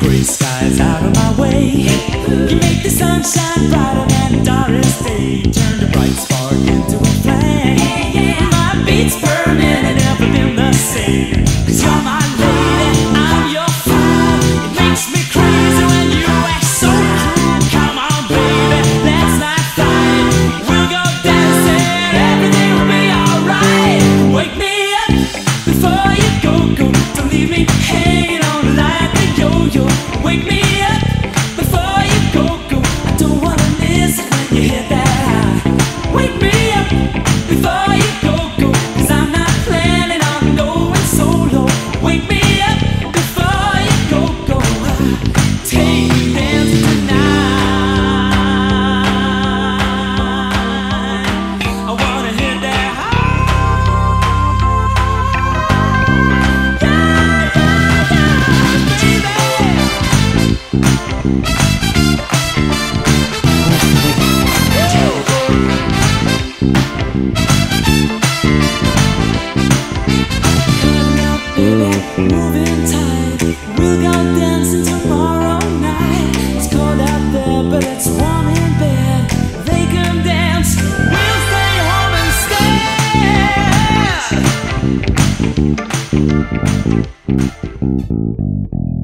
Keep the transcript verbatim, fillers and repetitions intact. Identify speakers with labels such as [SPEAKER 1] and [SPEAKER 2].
[SPEAKER 1] Gray skies out of my way. You make the sunshine brighter than the darkest day. Turn the bright spark into a flame. My beats burning and never been the same. 'Cause you're my lady, I'm your fire. It makes me crazy when you act so kind. Come on, baby, let's not fight. We'll go dancing, everything will be alright. Wake me up before you go, go. Don't leave me hanging on like a yo-yo. Wake me up before you go, go. I don't wanna miss it when you hit that high. Wake me up before you go, go. 'Cause I'm not planning on going solo. Wake me up before you go, go. Take me dancing tonight. I wanna hit that high. Yeah, yeah, baby, moving tight. We'll go dancing tomorrow night. It's cold out there, but it's warm in bed. They can dance, we'll stay home instead.